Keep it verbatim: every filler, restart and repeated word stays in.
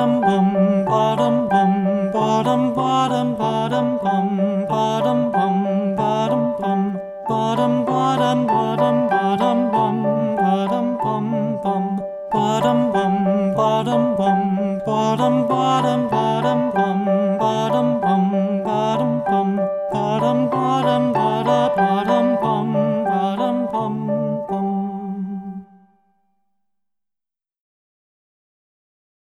bottom bum bottom bum bottom bottom bottom bum bottom bum bottom bum bottom bottom bottom bottom bum bottom bum bum bottom bum bottom bum bottom bottom bottom bum bottom bum bottom bum bottom bottom